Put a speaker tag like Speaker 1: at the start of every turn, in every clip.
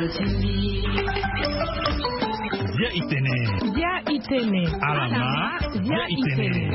Speaker 1: Dia itene. Alama. Dia itene.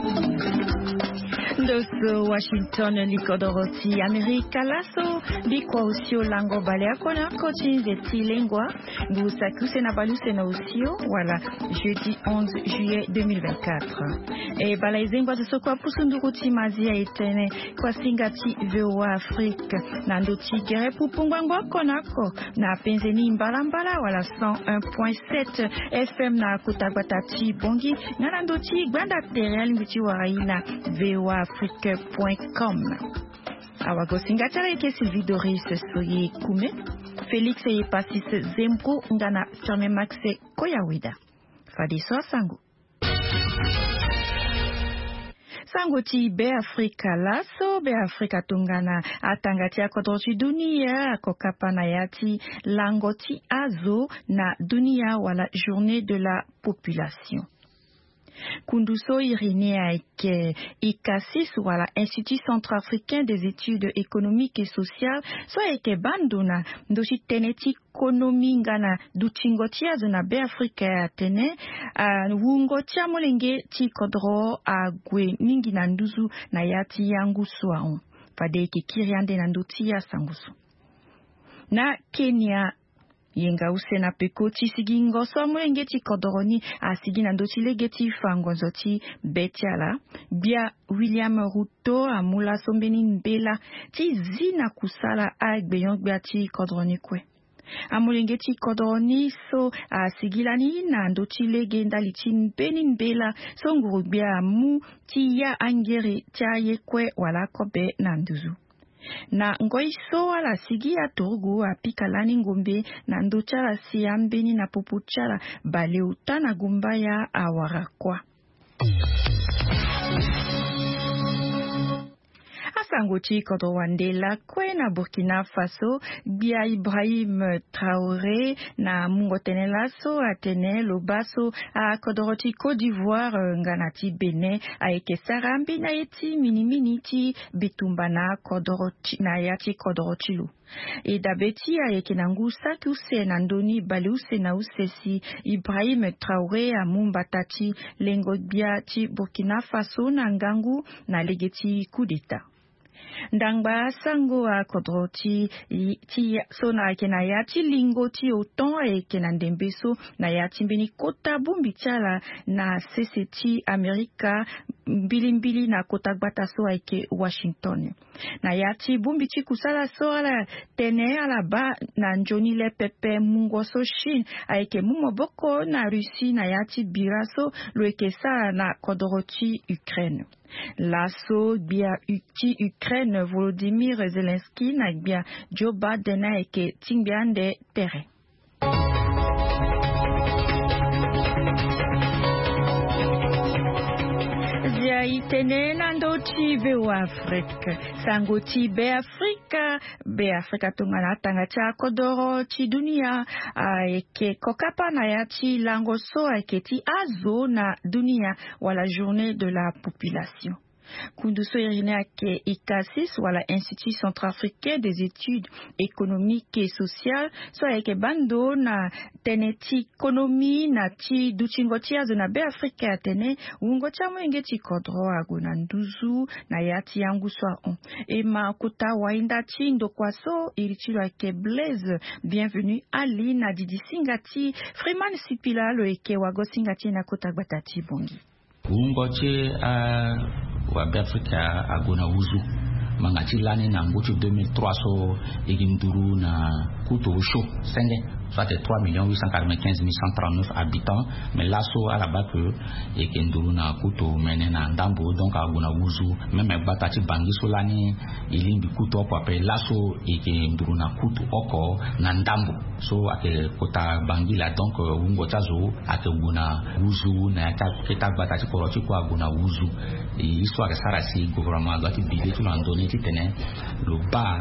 Speaker 2: Ndoso Washington likodoroti Amerika laso bikwa usio lango balea kona kochinze tilengwa busa kusena baluse na usio wala jeudi 11 juillet 2024 e balaizengwa zisokwa pusunduruti mazia itene kwa singati VOA Afrique na ndoti gere pupungwangwa konako na penzeni mbalambala wala 101.7 FM na kutagwatati bongi na ndoti gwanda terreal mbichi waraina VOA Afrique.com. Awago singatara eke Sylvie Doris soye kume. Félix eye pasis Zembro ngana Ferme Maxe Koyawida. Fadiso sango. Sango ti Be Afrika laso Be Afrika tungana atangati akodrochi dunia kokapana yati langoti azo na dunia wala journée de la population. Kunduso Irénée avec ICASIS wala Institut Centrafricain des Études Économiques et Sociales so eke banduna ndoshi teneti ekonomi ngana duchingotia zona Be Afrika tene wungotia molenge ti kodro agwe mingi na nduzu na yati yangu swaon fadeke kiriande na ndutia sangusu na Kenya yenga usena peko chisigingo so mwenge ti kodoroni asigina ndo chilegeti fangonzo ti betiala bia William Ruto amula sombeni mbela ti zina kusala agbeyon bia ti kodoroni kwe amulenge ti kodoroni so asigilani na ndo chilegenda litin benin bela so nguru bia mu ti ya angere tia yekwe wala kobe na nduzu na ngoiso wala sigi ya togo apikalani ngombe na ndochara siambeni na popuchara baleuta na gumba ya awarakwa. Asangochi Kodowandela kwe na Burkina Faso bia Ibrahim Traoré na Mungotenelaso atene lobaso a Kodoroti Côte d'Ivoire nganati Benin aeke sarambi na eti minimini ti bitumbana Kodoroti na yati Kodorotilu. E dabeti aeke nangusa kuse nandoni baleuse na usesi Ibrahim Traoré a mumbatati lengo bia ti Burkina Faso na ngangu na legeti coup d'État. Ndangba sango a kodroti ti so na kena yati lingo ti oton e kena ndembeso na yati mbeni kota bumbi tiala na CCT Amerika mbili na kota gbata so eke Washington na yati bumbi ti kusala so ala tene ala ba na njoni le pepe mungo so Chine eke mumoboko na Russie na yati biraso lo eke sa na kodroti Ukraine. Lasso bia uti Ukraine Volodymyr Zelensky na bia Joe Biden eke tingbiande tere. Zia itene nando ti VOA Afrique. Sango ti Be Afrika tungana tanga cha kodoro ti dunia eke kokapa na ya ti lango so eke ti azo na dunia wala journée de la population. Kunduso Irénée ake ICASIS wala Institut Centrafricain des Études Économiques et Sociales so eke bando na teneti ekonomi na ti duchingotia zona Be Afrika tene ungotia mwenge ti kodro agona nduzu na yati yangu swa on e makuta wainda ti ndokwaso irichilo ake Blaise bienvenue Ali na didi singati Freeman Sipila lo eke wago singati na kota gbatati bongi
Speaker 3: ungoche wa Be Afrika agona uzu mangati lani na ngutu 2003 so iginduru na kuto show senge soit 3 895 139 habitants mais là so à la base que iginduru na kuto menena ndambo donc agona uzu même batati bangi so lani ilimbi kuto kwa pe là so iginduru na kuto oko na ndambo so ake kota bangi la donc ungo tazo ake guna uzu na kita batati koroti kwa guna uzu histoire ça si gouvernement doit biler tout l'andonné qui tenait le bas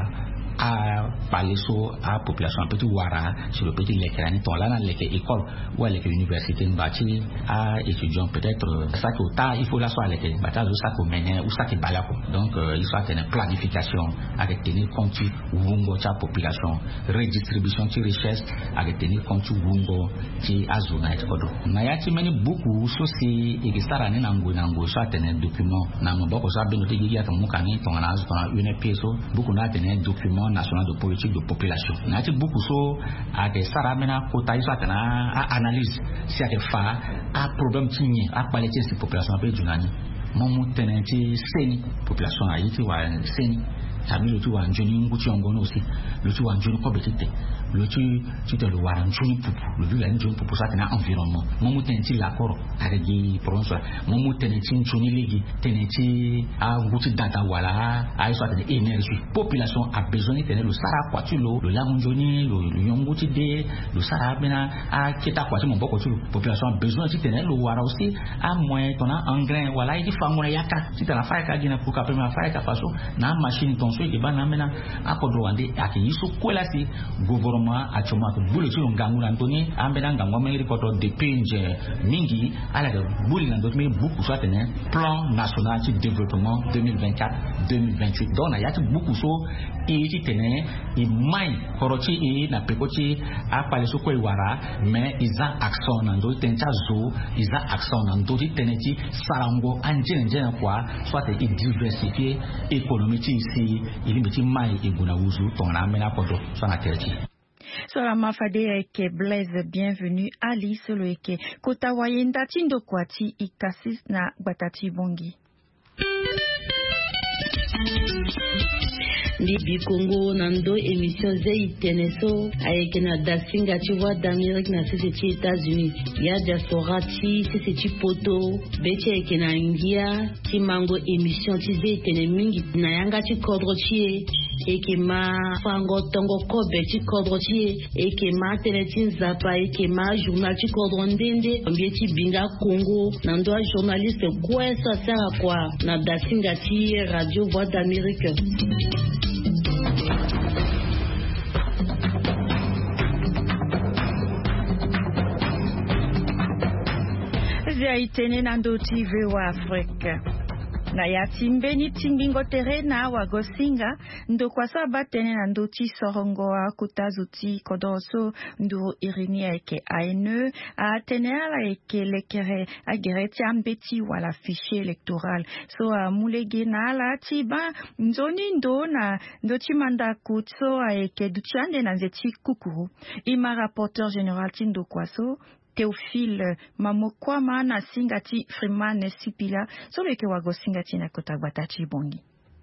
Speaker 3: à parler sur la population petit wara sur le petit l'écran ton là dans l'école ou à l'université bâti à étudiants peut-être ça que ta il faut la soit l'école bâti ça que mener ou ça qui bala donc il faut avoir une planification avec tenir compte wungo cha population redistribution de richesse avec tenir compte wungo qui azuna et kodo na ya ti meni beaucoup soci et qui sara ni nango ça tenir document nango boko ça beno te giya to mukani to na azu to na une pièce beaucoup na tenir document national de politique de population na ti beaucoup so a de sara mena kota iso atana a analyse si a de fa a problème tinye a qualité si population pe junani momu tenenti seni population a yiti wa seni tabi lutu wa njoni nguti ongono aussi lutu wa njoni ko betite lutu tite lo wa njoni pupu lutu la njoni pupu sa tena environnement momu tenenti l'accord avec di prononce momu tenenti njoni legi tenenti a nguti data wala a so tena énergie population a besoin de tenir le sara kwatu lo la njoni lo yonguti de le sara bena a kita kwatu mon boko tu population a besoin de tenir le wara aussi a moins tona engrais wala il faut ngona yaka tite la faika gina pour ka premier faika faso na machine ton so de bana mena akodo wande ake yiso kwela si gouvernement a choma ko bulu ti ngangu antoni ambena ngangu meri ko to depenge mingi ala de bulu na dot me beaucoup soit un plan national de développement 2024-2028 donc ya ti beaucoup so e ti tene e mai korochi e na pekoti a pale so ko wara mais isa action na do tencha zo isa action na do ti tene ti sarango anje kwa soit e diversifier économie ti ici il petit mai et Gounaouzou ton amena kodo sana terti
Speaker 2: Sora mafade eke Blaise bienvenue Ali solo eke kota wayenda tindo kwati ikasis na batati bongi
Speaker 4: Libi Congo nando émission zai teneso avec na dasinga tu vois d'Amérique na c'est États-Unis ya diaspora ti c'est poto beche avec na ngia ti mango émission ti zai tene mingi na yanga ti kodro ti e ke ma fango tongo kobe ti kodro ti e ke ma tene ti zapa e ke ma journal ti kodro ndende mbie ti binga Congo nando journaliste quoi ça sert à quoi na dasinga ti radio voix d'Amérique.
Speaker 2: Itene nando TV wa Afrika na ya timbeni timbingo terena wa gosinga ndo kwa saba tene nando ti sorongo a kutazuti kodoso ndo irini eke aine a tene ala eke lekere a gereti ambeti wala fichier électoral so a mulege na ala ti ba nzoni ndo na ndo ti manda kutso a eke duchande na nzeti kukuru ima rapporteur général ti ndo kwa so Théophile Mamokwama na singati Freeman Sipila so leke wago singati na kota batati bongi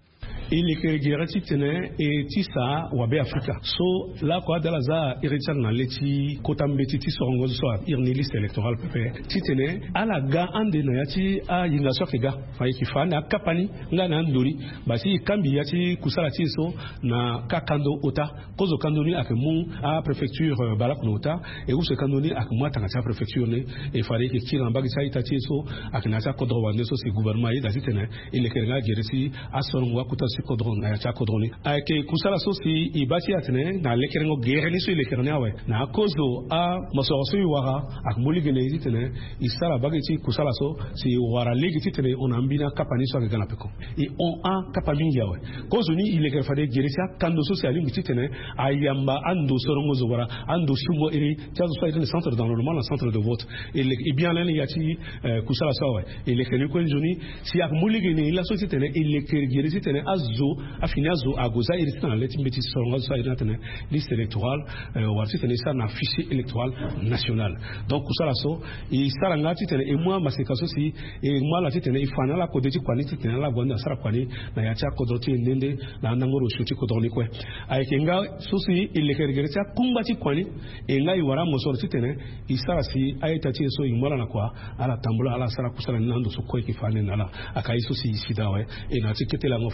Speaker 5: ili kerigirati tene e tisa wabe Afrika so la kwa dala za irichar na leti kotambeti ti sorongo so irni liste électorale pepe titene ala ga ande na yati a yinga so ke ga fa ki fa na kapani nga na ndori basi kambi yati kusala ti so na kakando ota kozo kandoni akemu a préfecture balak nota e où se kandoni akmu tanga ta préfecture ne e fare ki kila mbagi sa ita ti so akina ta kodro wande so se gouvernement yi da titene ile kerga jeresi a sorongo kuta kodron na cha kodroni ake kusala so si ibati atene na lekerengo gereni so lekereni awe na kozo a masoso yiwara akmuli gene itene isala bageti kusala so si wara legiti tene onambina kapani so ga peko e on a kapani yawe kozo ni ileker fade geresi kando so si ali tene ayamba ando sorongo zo wara ando sumo eri chazo so ite centre d'enrôlement le centre de vote et bien là yati kusala so awe elekeni ko njoni si akmuli gene la société tene ileker geresi tene zo afina zo agoza iritsana leti mbeti soronga so iratene liste électorale warti tene sa na fichier électoral national donc kusala so i saranga titene e moi maseka so si e moi la titene ifana la kodeti kwani titene la bonda sara kwani na ya cha kodoti ndende na nangoro shuti kodoni kwe aikenga so si ilekergeresa kumbati kwani e ngai wara mosor titene i sara si ayeta ti so imola na kwa ala tambula ala sara kusala nando so kwe kifane nala akai so si sidawe e na tikete la ngofade ke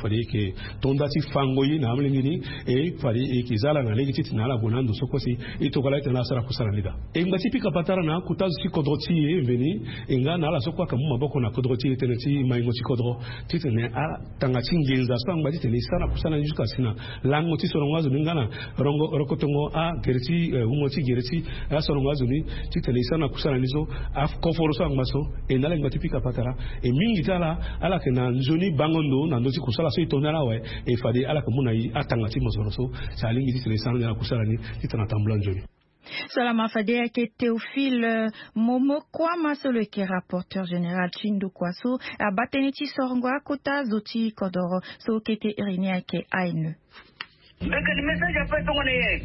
Speaker 5: e tondati fangoyi na amlingini e fari e kizala na legi titi na la bonando sokosi e tokola ita na sara kusala nida e ngati pika patara na kutazu ki kodroti e veni e nga na la sokwa kamu maboko na kodroti e teneti maingo ti kodro titi ne a tangati ngenza so ngati tene sana kusala njuka sina lango ti sorongazo ngana rongo rokotongo a gereti umoti gereti a sorongazo ni titi ne sana kusala nizo a koforo so ngmaso e na ngati pika patara e mingi tala ala ke na nzoni bangondo na ndozi kusala so itonala we e fadi ala komuna yi atangati mosoroso salingi titi ne sana na kusala ni titi na tambula njoni.
Speaker 2: Salama Fadea ke Théophile Momo Kwama solo ke rapporteur général Chindu Kwaso a bateniti sorongo akota zoti kodoro so kete irinia ke aine.
Speaker 6: Beka ni message apa tu ngone ye.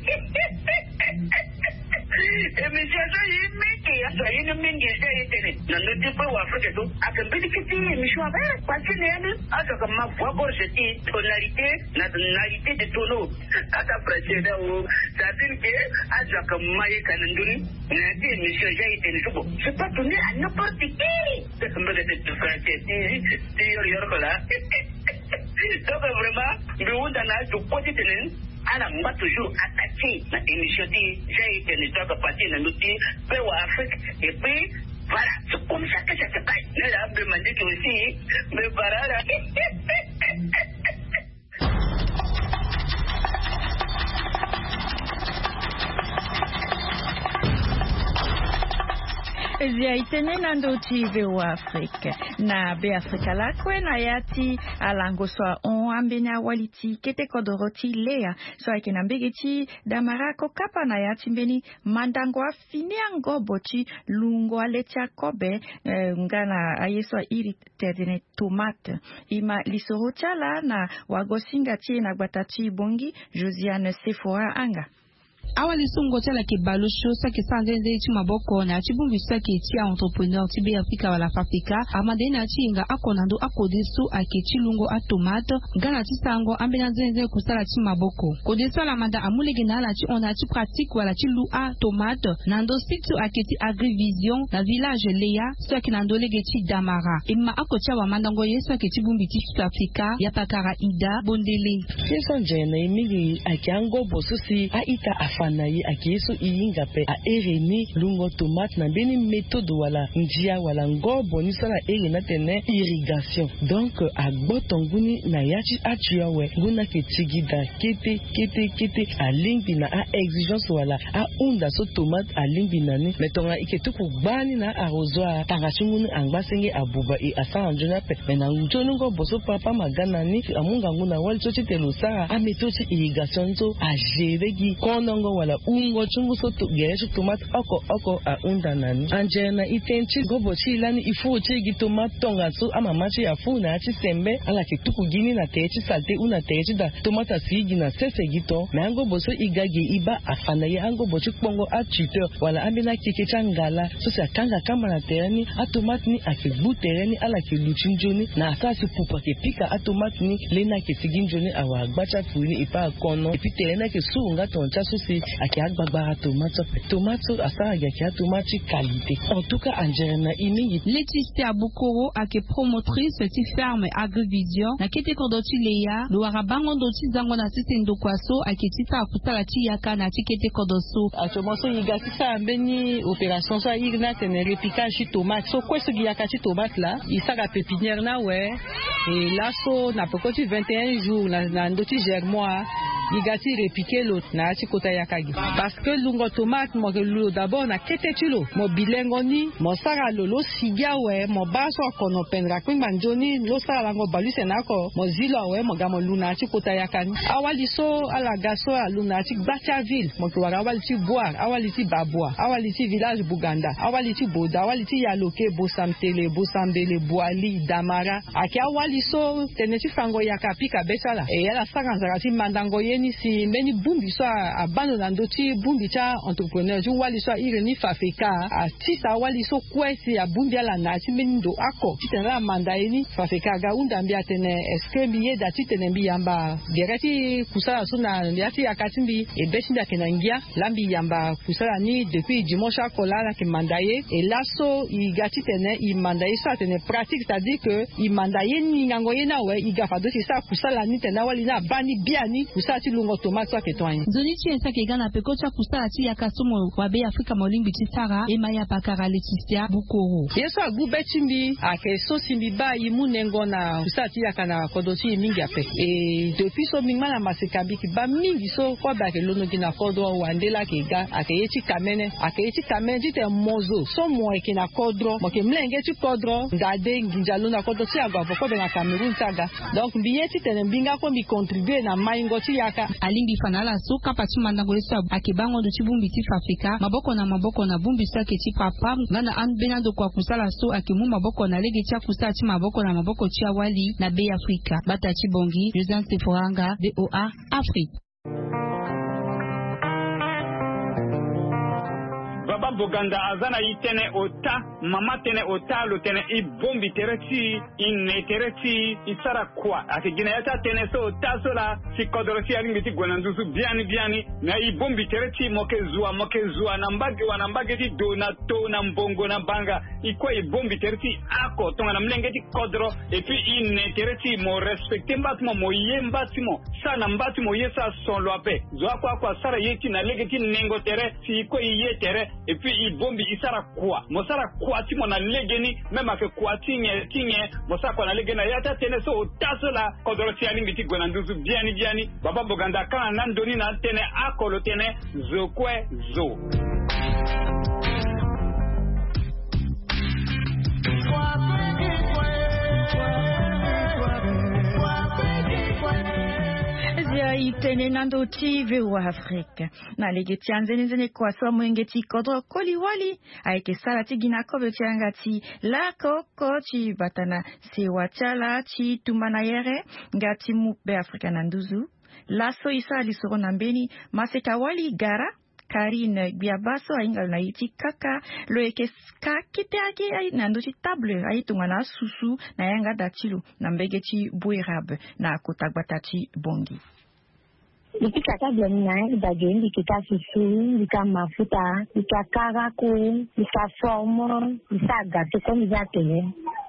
Speaker 6: Emission yi miki aso yi ni mingi je itene. Na noti po wa Afrique to akambi kiti emission aba kwati ne yana aso kama voix gorgeti tonalité nationalité de tono ata précédent o c'est-à-dire que aso kama yi kananduri na ti emission je itene subo. C'est pas donné à n'importe qui. C'est comme de français ti yor kola. Donc vraiment, nous avons côté de ala mba toujours attaqué la émission j'ai été nettoyé parti dans notre pays Afrique et puis voilà, c'est comme ça que ça se passe. Nous avons demandé que aussi, mais voilà.
Speaker 2: Zia itene nando chive wa Afrika na be Afrika la kwe na yati alango soa on ambenya waliti kete kodoroti lea soa ike na mbegeti damarako kapa na yati mbeni mandango afine ango bochi lungo aletia kobe ngana ayeswa iri tedene tomate ima lisoro chala na wagosinga tie na gbatachi bongi Josiane Sephora anga.
Speaker 7: Awali sungo tela ke balusho sa ke sandenze chi maboko na chi bumbi sa ke chi entrepreneur ti be Afrika wala Afrika amade na chi nga akonando akodisu ake chi lungo a tomate ngana ti sango ambena zenze kusala chi maboko kodesa la manda amulege na la chi ona chi pratique wala chi lu a tomate nando situ ake ti agrivision na village Leya so ke nando lege chi damara imma akocha wa mandango yeso ke chi bumbi ti Afrika ya pakara ida bondele
Speaker 8: yeso njena imigi ake ango bosusi a ita fanayi akiyesu iyinga pe a ereni lungo tomate na beni méthode wala njia wala ngobo ni sala erena tene irrigation donc a gbotonguni na yachi atuawe nguna ke tigida kete a lingbi na a exigence wala a unda so tomate a lingbi na ni metonga iketuku gbani na arrosoir tangachunguni angbasenge abuba e asa njona pe mena njonu ngobo so papa magana ni amunga nguna wali so telo sara a méthode irrigation so a geregi konongo wala ungo chungu soto geresu tomate oko a unda nani anjena itenchi gobo chilani ifu chigi tomate tonga so ama machi ya fu na chi sembe ala ke tuku gini na techi salte una techi da tomate sigi na sese gito mango boso igage iba afana ya ango bochi pongo a tuteur wala amina kikecha ngala so sa kanga kama na tereni a tomate ni ake butereni ala ke luchinjoni na asasi pupa ke pika a tomate ni lena ke siginjoni awa gbacha fuini ipa kono epi terena ke suunga toncha so si ake agbagba tomato asara ya tomate qualité en tout cas anjena imi
Speaker 7: Laetitia Bukoro ake promotrice ti ferme agrivision na kete kodoti Leya lo arabango ndoti zango na sisendo kwaso ake tita akutala ti yaka na ti kete kodoso
Speaker 8: atomoso yigatisa ambeni opération so igna tene repicage tomate so kweso yaka ti tomate la isaka pépinière na we et là so na pokoti 21 jours na ndoti germois igati repiquer l'autre na ti kota yakagi parce que lungo tomate mo lo d'abord na kete chilo mo bilengo ni mo sara lolo sigia we mo baso kono pendra kwing manjoni lo sara ngo balise nako mo zilo we mo gamo luna ti kota yakani awali so ala gaso aluna ti bacha ville mo to awali ti boire awali ti babwa awali ti village Buganda awali ti boda awali ti yaloke bosamtele bosambele boali damara aki awali so teneti fango yakapika besala e yala sara nzara ti mandango ye mbeni si mbeni bumbi so abando na ndoti bumbi cha entrepreneur ju wali so ireni fafeka a tisa wali so kwesi ya bumbi ala na si mbeni ndo ako titera mandaini fafeka ga unda mbia tene eske biye da titene mbi yamba direti kusala so na yati akatimbi e beshi nda kenangia lambi yamba kusala ni depuis dimanche akola ke mandaye et là so i gati tene i mandaye ça tene pratique, c'est-à-dire que i mandaye ni ngango yena we i gafa do ça kusala ni tene wali na bani biani kusala ti lungo tomate so ke toin
Speaker 7: zoni ti esa ke gana pe ko cha kusala ti ya kasumo wa be Afrika molimbi ti sara e maya pakara Leticia Bukoro
Speaker 8: yeso agu betimbi ake so simbi ba i munengo na kusala ti ya kana kodosi mingi ape et depuis so mingma na masekabi ki ba mingi so ko ba ke lono gina kodo wandela ke ga ake yeti kamene ti te mozo so mo e kina kodro mo ke mlenge ti kodro ndade nginjalo na kodo si agwa ko be na Cameroun taga donc biyeti te mbinga ko mi contribuer na maingo ti yaka
Speaker 7: alingi fanala so kapati mandango lesa akibango do chibumbi ti Afrika maboko na bumbi sa ke ti papa ngana an benado kwa kusala so akimu maboko na lege ti kusala ti maboko ti awali na be Afrika bata ti bongi Joseph Seforanga VOA Afrique.
Speaker 9: Baba Boganda azana itene ota mama tene ota lo tene I bombi tereti inne tereti isara kwa ati gina yata tene so ota so la si kodorosi alingiti gwanandusu biani na I bombi tereti moke zua nambage ti donato na mbongo na banga ikwa I bombi tereti ako tonga na mlengeti kodro et puis inne tereti mo respecte mbatimo mo yembatimo sana mbatimo yesa son loape zo kwa sara yeti na legeti nengo tere si ikwa iye tere et puis I bombi isara kwa mosara kwa ti mona legeni même ake kwa tinye mosara kwa na legena yata tene so taso la kodoro ti alingi ti gwenanduzu biani Baba Boganda kana nandoni na tene akolo tene zokwe zo
Speaker 2: itene nando ti VOA Afrique na lege ti anzene kwa so mwenge ti kodro koliwali aike sala ti gina kobe ti angati la koko ti batana se wachala ti tumana yere ngati mu be Afrika na nduzu la so isa li soro na mbeni maseka wali gara Karine Biabaso aingal na iti kaka lo eke ska kite ake ay nando ti table ay tungana susu na yanga datilu na mbege ti buirabe na kotagbata ti bongi.
Speaker 10: Ika table na ibaje ndika susu ndika mafuta ndika karako ndika somo ndika gato komi zatele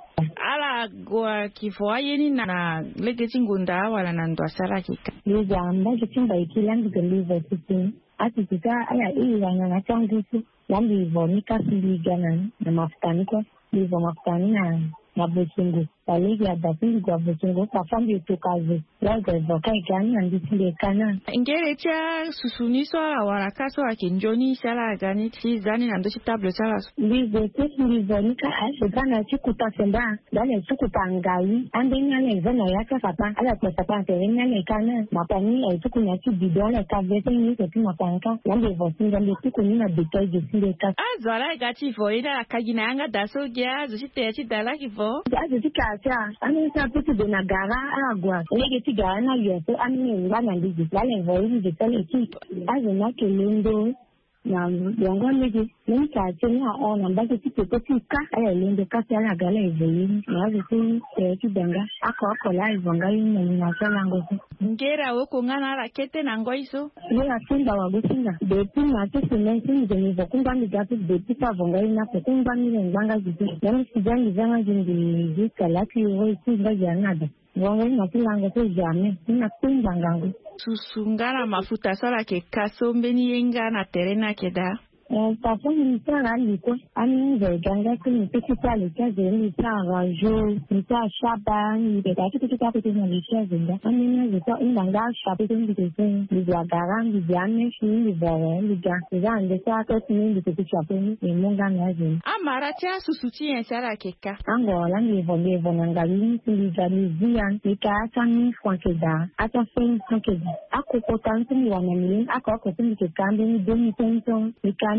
Speaker 2: ala gwa kifoyeni na legeti ngunda wala na ndo asara kika
Speaker 10: yamba kitimba ikilangu deliver sisi ati kita aya ina na changu tu yambi vonika siligana na mafutani kwa hivyo mafutani na bosungu baligi ya dapili kwa bosungu kafambi tukaze laga vokai gani na ndisile kana
Speaker 2: ingere cha susuniso warakaso akinjoni sala gani tizani na ndo table sala
Speaker 10: lizo vonika asukana chikuta senda dale chikuta ngai andenya lezana yake papa ala papa tena ne kana mapani aitukunya kibidole kavete ni kwa mapanka yambe vosinga ndikuni na bitaje sile ka
Speaker 2: azala gati voida akagina yanga daso gya zite ti dala kivo
Speaker 10: azika ani sa putu de nagara agwa lege ti gana yote ani ngana ndiji lale voidi de tele ti azina kelendo na yanga lege ni ka tena ona mbake ti ka aya lende ka tena gala evoyi na ziti ti danga ako la ivanga yin na sala ngosi
Speaker 2: ngera woko ngana rakete na ngoiso
Speaker 10: ni atinda wagosinga de ti na ti silensi de ni vokumba ni gapi de ti pa vonga ina pokumba ni nganga ziti yani sijangi zanga jingi zikala ki wo ti ngajana wangu na kilango ko jame na kumba ngangu
Speaker 2: susungara mafuta sala ke kasombeni yenga na terena keda
Speaker 10: Papa nitara liko ani ganga kuni pekita lika zeli tara jo nita shaba ni de dati pekita pekita ni zinga ani na zito indanga shaba ni de ni gara ni jame shi ni bare ni ga ande sa ko ni de pekita ni munga na zin
Speaker 2: amara tia susuti ensara keka
Speaker 10: angola ni volevo nangali ni gani zian ni ka sani fwankeda ata fin fwankeda akoko tantu ni wanani akoko ni ke kambi ni deni tenton ni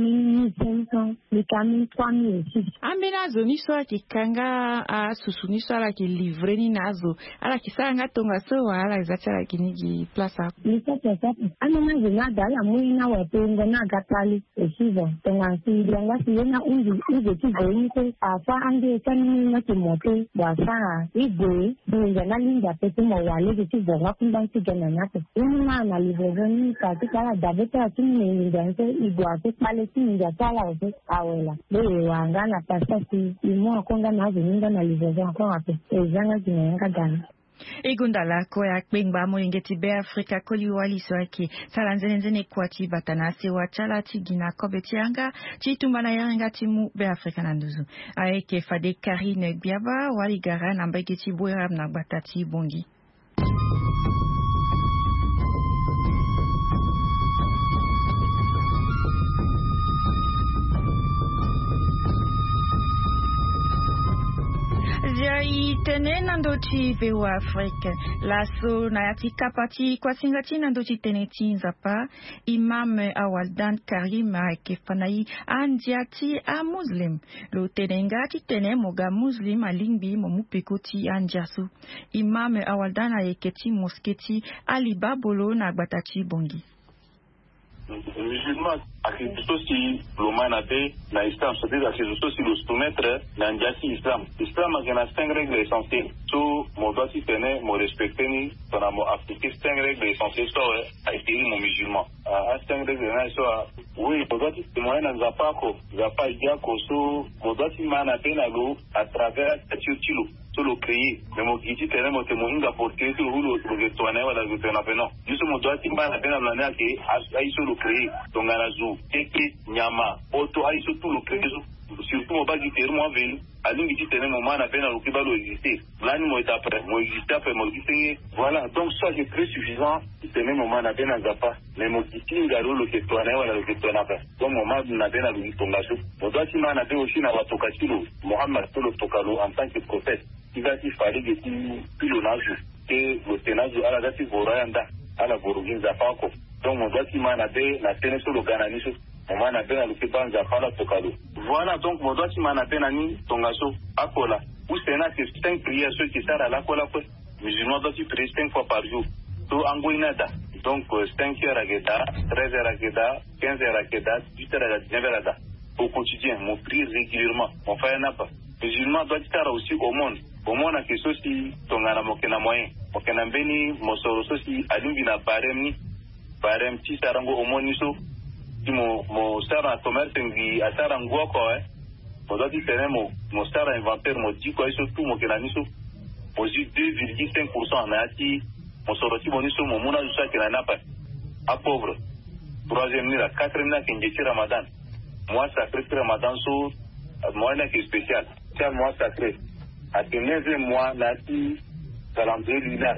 Speaker 10: Camille 1500, les Camille 3006.
Speaker 2: Amena zoni so kikanga a susuni so ala ki livre ni nazo. Ala kisanga tonga so ala izachara kinigi plaza.
Speaker 10: Lisa tata. Amena zina dala muina wapenga na gatali esivo. Tonga sidianga siena uzi tigoite afa ande kanini na timote basa igwe nja na linda pete mo wale tigo wakunda tigana nato. Ina na livre ni katika dabeta tini ndanze igwa te palestine nja sala ote awela. Lewe wangana pasasi imo konga na zininga na livre encore ape. Ezanga zinanga gana.
Speaker 2: Egundala ko ya kpengba moingeti be Afrika koliwali soaki salanzenenzene kwati batana sewa chala tigina kobetianga chitumana yanga timu be Afrika nanduzu aeke fade Karine Biaba waligara na mbegeti bweram na batati bongi. Zai tene nandochi bewa Afrika laso na yatika pati kwa singati nandochi tene tinzapa Imam Awaldan Karim kefanai andiati a muslim lo tenengati tene moga muslim alingbi momupekoti andiasu Imam Awaldan ayeketi mosketi alibabolo na batati bongi.
Speaker 11: Musulman akibiso si l'humanité na islam, c'est-à-dire akibiso si le soumettre na ndiasi islam. Islam a 5 règles essentielles. So mo doit si tenir, mo respecter ni, tona mo appliquer 5 règles essentielles so a été mon musulman. A 5 règles na so oui, mo doit si témoigner na zapako, zapaïdia koso, mo doit si manater na lo à travers tilo. Solo créé, mais mon guide tenemos que moinga porque tu lo que tu aneva la que tu na peno. Yo somo doa timba na pena la nea que hay solo créé, tonganazu, teke, nyama, auto hay solo tout lo créé. Surtout mo bagi termo avelu, alingi ti tenemos mana pena lo que va lo exister. L'ani mo est après, mo existe après mo exister. Voilà, donc ça c'est très suffisant. Tenemos mana pena zapa, mais mo kitinga lo que tu aneva la que tu na pena. Donc mo ma na pena lo tongasu. Mo doa timba na pena aussi na watoka kilo, Muhammad tolo tokalo en tant que prophète. Il va s'y faire des pilonnage et le ténage à la date voranda à la borogine zapako. Donc on doit s'y manaber la tenue sur le gananis, on manaber à l'occupant zapala tokalo. Voilà donc on doit s'y manaber nani tongaso akola. Où c'est là que 5 prières ceux qui servent à la cola, musulman doit s'y prier 5 fois par jour. To angoinada. Donc 5 heures à Geda, 13 heures à Geda, 15 heures à Geda, 18 heures à 19 heures à Geda. Au quotidien, mon prie régulièrement, mon frère n'a pas. Musulman doit être aussi au monde. Au moins, na keso si tongana mokena moyen. Mokena mbeni mosoro so si alungi na barem ti sarango au moins niso. Si mo sara commerce ngi asara ngoko Mo doit dire mo sara inventaire mo di ko iso tout mokena niso. Mo ji 2,5% na ati mo soro ti mo niso mo mona jusa kena na pa. A pauvre. Troisième ni la quatrième na kenji Ramadan. Moi sacré Ramadan so moi na qui spécial. C'est moi sacré. À 9e mois, là, qui calendrier lunaire.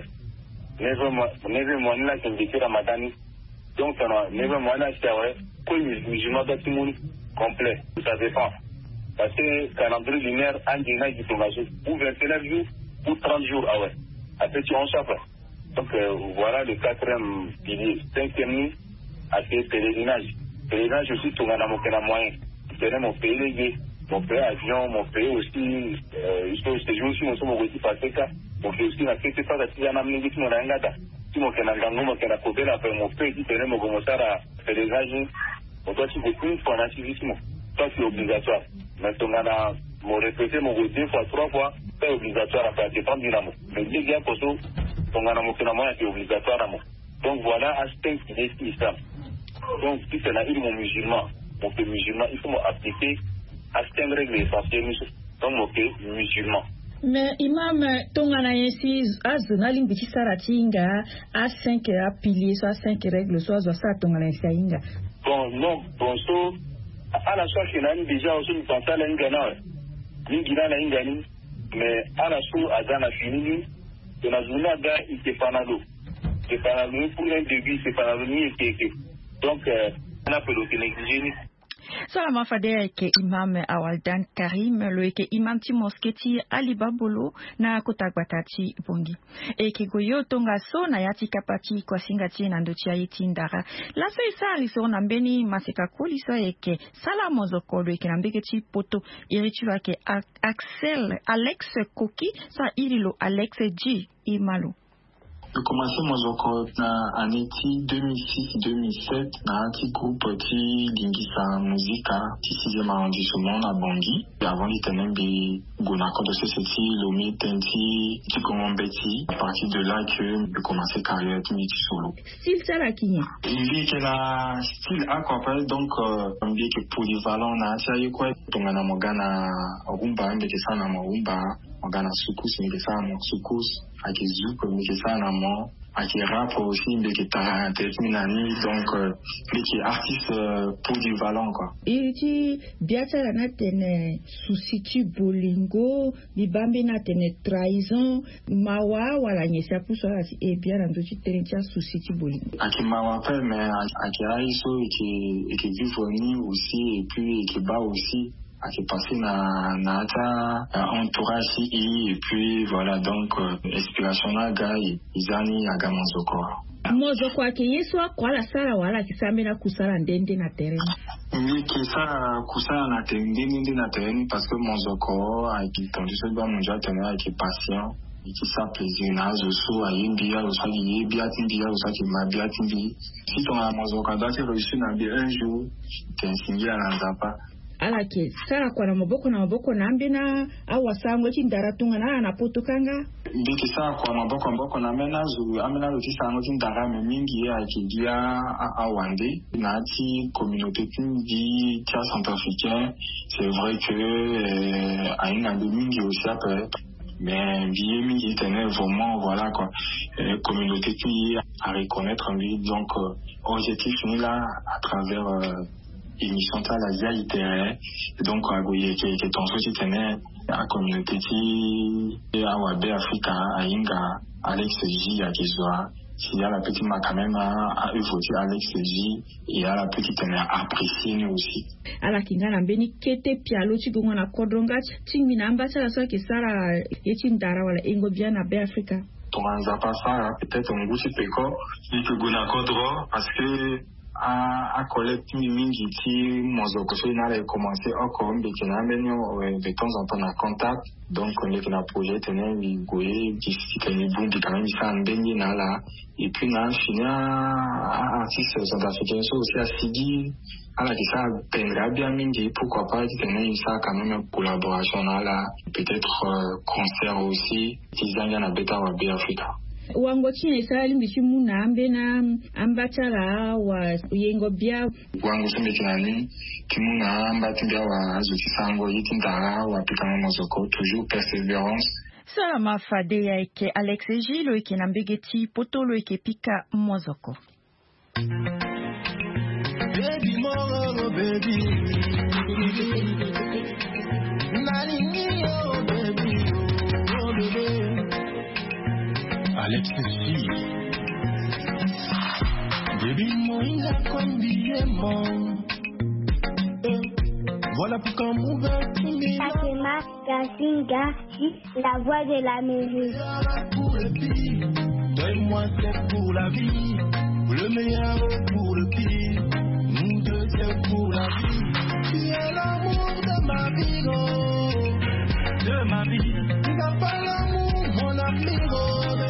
Speaker 11: 9e mois, là, qui me dit Ramadan. Donc, 9e mois, là, c'est vrai, que les musulmans doivent tout complet. Ça dépend. Parce que calendrier lunaire, un dîner qui tombe ou 29 jours, ou 30 jours, ah ouais. Après, tu en sais. Donc, voilà le 4e pilier. 5e nuit, à ce pèlerinage. Pèlerinage aussi, tout le monde a moyen. C'est mon pays, mon pays avion, mon pays aussi, ce jour aussi, mon somme aussi passé ça. Mon pays aussi, n'a fait pas de si j'en ai mis mon angada. Si mon canangango, mon canacobel, après mon pays qui tenait mon gomossar à faire des âges, on doit s'y beaucoup une fois en activisme. Ça, c'est obligatoire. Maintenant, mon répété, mon goût 2 fois, 3 fois, c'est obligatoire à faire dépendre du namo. Mais les gars, pour ça, ton anamo est obligatoire à moi. Donc voilà, aspect qui est islam. Donc, si c'est la mon musulman, mon pays musulman, il faut m'appliquer à cette règle essentielle, donc mon pays musulman.
Speaker 2: Mais imam tongana yensi azonali mbiti saratinga a 5 piliers soit 5 règles soit ça tongana yensi.
Speaker 11: Bon non, bon so à la fois que déjà aussi nous pensons à l'ingana. L'ingina la ingani mais à la so azana fini de la zone là il se panado. C'est panado pour un début c'est panado ni et donc on a fait le négligé.
Speaker 2: Salama fadea ke Imam Awaldan Karim lo ke Imam ti mosketi Ali Babolo na kotagbatati bongi ke goyo tonga so na yati kapati kwa singati na ndochi ya itindara la so isari so na mbeni maseka kuli so ke salamo zoko lo ke na mbeketi poto irichwa ke Axel Alex Koki sa irilo Alex G Imalo.
Speaker 12: J'ai commencé mon zoko na aneti 2006-2007 na un groupe qui lingisa musica qui 6e arrondissement na Bangui. Et avant l'Italie, j'ai commencé cette Lomi Tenti qui Beti. À partir de là que j'ai commencé carrière de solo.
Speaker 2: Style ça la qui?
Speaker 12: Il que la style aquapel donc bien que polyvalent na tia quoi donc na mogana rumba mbeke sana rumba mogana sukus mbeke sana sukus akizuko mbeke sana mo aki rap aussi mbeke tarante minani donc mbeke artiste polyvalent quoi.
Speaker 2: Iti biata na tene susiti bolingo bibambi na tene trahison mawa wala nyesa puso ati e bien ndo ti tene tia susiti bolingo.
Speaker 12: Aki mawa pe mais aki aiso et vivre ni aussi et puis qui bat aussi qui est passé na entourage et puis voilà donc inspiration na gars izani agamanzoko
Speaker 2: mozoko ake yesu akwala sala wala kisambe na kusala ndende na terrain
Speaker 12: ni kisa kusala na ndende na terrain parce que mozoko akitondu so ba monja tena qui patient qui ça plaisir na zo ayimbi ya zo yebi atindi ya zo ki mabia atindi si ton mozoko doit être reçu na bien un jour t'insigner na nzapa
Speaker 2: alake sara kwa na maboko na ambina au wasango chindaratunga na anapotokanga
Speaker 12: mbiki sara kwa maboko na amena lo chisango chindara mingi ya kidia awande na ti communauté di tia centrafricain c'est vrai que aina de mingi aussi après mais bien mingi tenait vraiment voilà quoi communauté qui à reconnaître lui donc objectif ni là à travers émission ta la via itéré donc agoye qui est en société la communauté qui à Wabe Africa à Inga Alex J à Kizwa s'il y a la petite ma quand même à voter Alex J et à la petite apprécier nous aussi
Speaker 2: à la kinga na mbeni kete pialo chigonga na kodronga tingi na ambassadeur ça que sara yechindara wala engo bien na Be Africa
Speaker 12: tonganza pas ça peut-être un goût peko ni que gona kodro parce que à collecter mingi ti mozoko so na recommencer encore mbeki na menyo de temps en temps na contact donc on est na projet tenen ni goye d'ici teni bundi quand même ça ndeni na la et puis na fini artiste centrafricain so aussi à Sidi à la qui ça pendra bien mingi pourquoi pas tenen ça quand même une collaboration là peut-être concert aussi tizanga na beta wa Be Africa
Speaker 2: wango chine sali mbishimu na ambe na ambatala wa yengo bia
Speaker 12: wango sembekinani kimuna ambati bia wa azuki sango yitindara wa pikana mozoko toujours persévérance.
Speaker 2: Salama fade ya eke Alex J lo eke na mbegeti poto lo eke pika mozoko
Speaker 13: baby moro baby nalingi oh baby oh baby Alex J. Baby moïna comme billet mon. Voilà pourquoi mon verre tourne.
Speaker 14: Fatima Gazinga, la voix de la musique.
Speaker 13: Pour le pire, toi et moi c'est pour la vie. Le meilleur pour le pire, nous deux c'est pour la vie. Tu es l'amour de ma vie, oh, de ma vie. Tu n'as pas l'amour, mon amigo.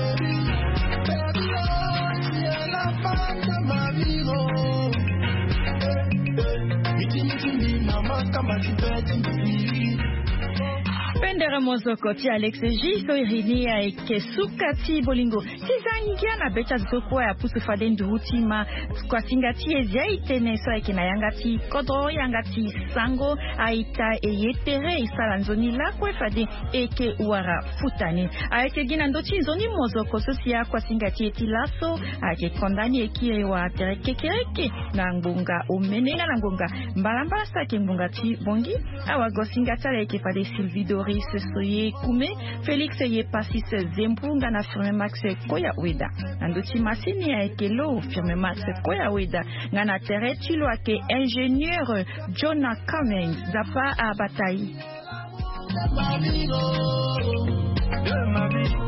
Speaker 2: Pendera mozoko ti Alex J so irini ya eke sukati bolingo tizangia na becha zoko ya pusu fade nduhuti ma kwa singati ezia itene so eke na yangati kodro yangati sango aita eyetere isala nzoni lakwe fade eke uara futani aeke gina ndoti nzoni mozoko sosia kwa singati eti laso ake kondani eki wa terekekereke na ngunga umenenga na ngunga mbalamba sa ke ngunga ti bongi awa go singata eke fade Sylvie Doris so ye kume Felix ye pasis zempunga na firme Max Koya Weda anduti masini ya ekelo firme Max Koya Weda ngana tere chilo ake ingénieur Jonah Kamen zapa a bataille.